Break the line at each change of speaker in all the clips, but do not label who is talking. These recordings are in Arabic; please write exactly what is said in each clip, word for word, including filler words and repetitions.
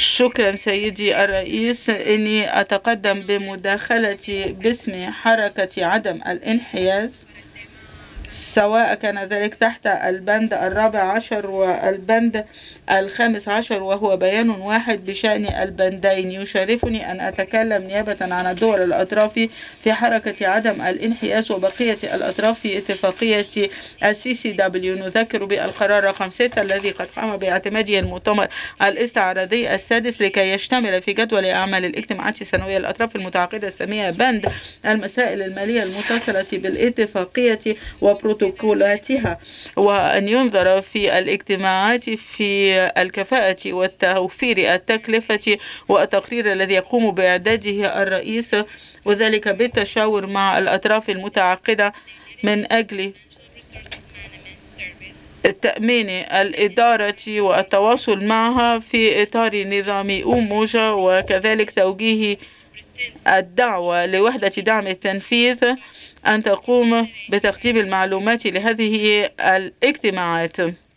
شكرا سيدي الرئيس. إني أتقدم بمداخلتي باسم حركة عدم الانحياز، سواء كان ذلك تحت البند الرابع عشر والبند الخامس عشر، وهو بيان واحد بشأن البندين. يشرفني أن أتكلم نيابة عن الدول الأطراف في حركة عدم الانحياز وبقية الأطراف في اتفاقية السي سي دبليو. نذكر بالقرار رقم ستة الذي قد قام باعتماده المؤتمر الاستعراضي السادس لكي يشتمل في جدول أعمال الاجتماعات السنوية الأطراف المتعاقدة السامية بند المسائل المالية المتصلة بالاتفاقية وبروتوكولاتها، وأن ينظر في الاجتماعات في الكفاءة والتوفير التكلفة والتقرير الذي يقوم بإعداده الرئيس، وذلك بالتشاور مع الأطراف المتعاقدة من أجل تأمين الإدارة والتواصل معها في إطار نظام أوموجا، وكذلك توجيه الدعوة لوحدة دعم التنفيذ أن تقوم بتقديم المعلومات لهذه الاجتماعات.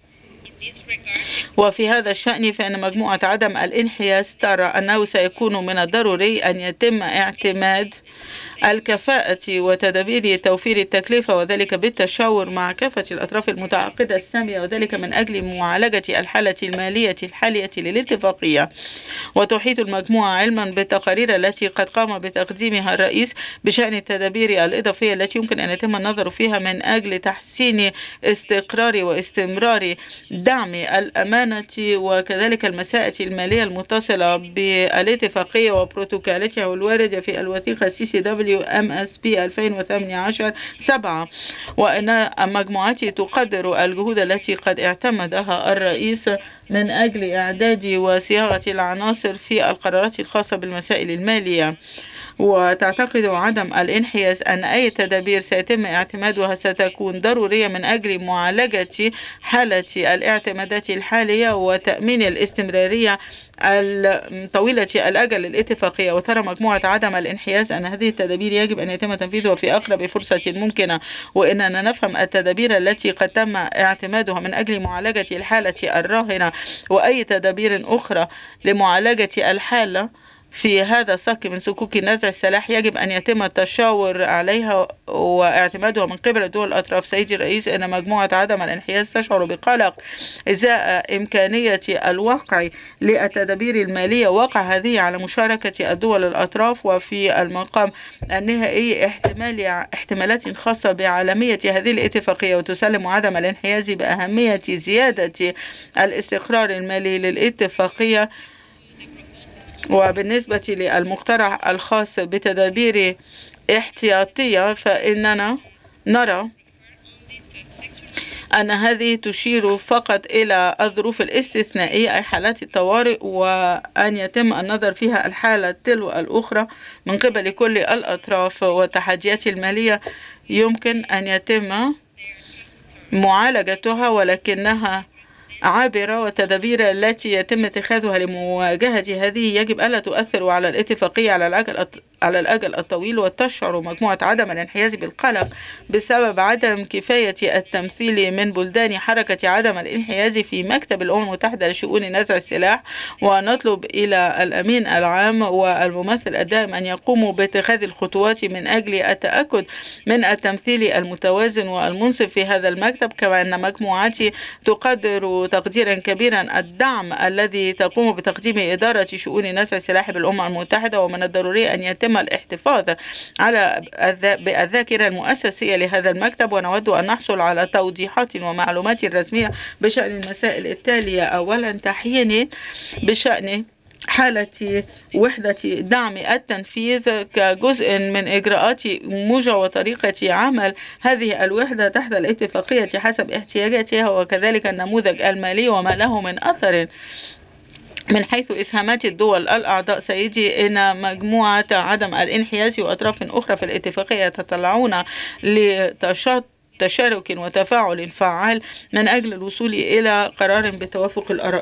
وفي هذا الشأن فإن مجموعة عدم الانحياز ترى أنه سيكون من الضروري أن يتم اعتماد الكفاءة وتدابير توفير التكلفة، وذلك بالتشاور مع كافة الأطراف المتعاقدة السامية، وذلك من أجل معالجة الحالة المالية الحالية للاتفاقية. وتحيط المجموعة علما بالتقارير التي قد قام بتقديمها الرئيس بشأن التدابير الإضافية التي يمكن أن يتم النظر فيها من أجل تحسين استقرار واستمرار دعم الأمانة، وكذلك المساءة المالية المتصلة بالاتفاقية وبروتوكولاتها والواردة في الوثيقة سي سي دبليو ام اس بي ألفين وثمانية عشر سبعة. وأن مجموعتي تقدر الجهود التي قد اعتمدها الرئيس من أجل إعداد وصياغة العناصر في القرارات الخاصة بالمسائل المالية. وتعتقد عدم الانحياز أن أي تدابير سيتم اعتمادها ستكون ضرورية من أجل معالجة حالة الاعتمادات الحالية وتأمين الاستمرارية طويلة الأجل للاتفاقية. وترى مجموعة عدم الانحياز أن هذه التدابير يجب أن يتم تنفيذها في أقرب فرصة ممكنة، وإننا نفهم التدابير التي قد تم اعتمادها من أجل معالجة الحالة الراهنة وأي تدابير أخرى لمعالجة الحالة في هذا الصك من صكوك نزع السلاح يجب أن يتم التشاور عليها واعتمادها من قبل دول الأطراف. سيدي الرئيس، إن مجموعة عدم الانحياز تشعر بقلق إزاء إمكانية الوقع للتدابير المالية، وقع هذه على مشاركة الدول الأطراف، وفي المقام النهائي احتمال احتمالات خاصة بعالمية هذه الاتفاقية. وتسلم عدم الانحياز بأهمية زيادة الاستقرار المالي للاتفاقية. وبالنسبة للمقترح الخاص بتدابير احتياطية، فإننا نرى أن هذه تشير فقط إلى الظروف الاستثنائية أي حالات الطوارئ، وأن يتم النظر فيها الحالة تلو الأخرى من قبل كل الأطراف. والتحديات المالية يمكن أن يتم معالجتها ولكنها عابرة، والتدابير التي يتم اتخاذها لمواجهة هذه يجب ألا تؤثر على الاتفاقية على الأجل على الأجل الطويل. وتشعر مجموعة عدم الانحياز بالقلق بسبب عدم كفاية التمثيل من بلدان حركة عدم الانحياز في مكتب الأمم المتحدة لشؤون نزع السلاح. ونطلب إلى الأمين العام والممثل الدائم أن يقوموا باتخاذ الخطوات من أجل التأكد من التمثيل المتوازن والمنصف في هذا المكتب. كما أن مجموعتي تقدر تقديرا كبيرا الدعم الذي تقوم بتقديمه إدارة شؤون نزع السلاح بالأمم المتحدة، ومن الضروري أن يتم الاحتفاظ على بالذاكرة المؤسسية لهذا المكتب. ونود أن نحصل على توضيحات ومعلومات رسمية بشأن المسائل التالية: أولا، تحيين بشأن حالة وحدة دعم التنفيذ كجزء من إجراءات موجة وطريقة عمل هذه الوحدة تحت الاتفاقية حسب احتياجاتها، وكذلك النموذج المالي وما له من أثر من حيث إسهامات الدول الأعضاء. سيدي، إن مجموعة عدم الانحياز وأطراف أخرى في الاتفاقية يتطلعون لتشاط تشارك وتفاعل فعال من أجل الوصول إلى قرار بتوافق الآراء.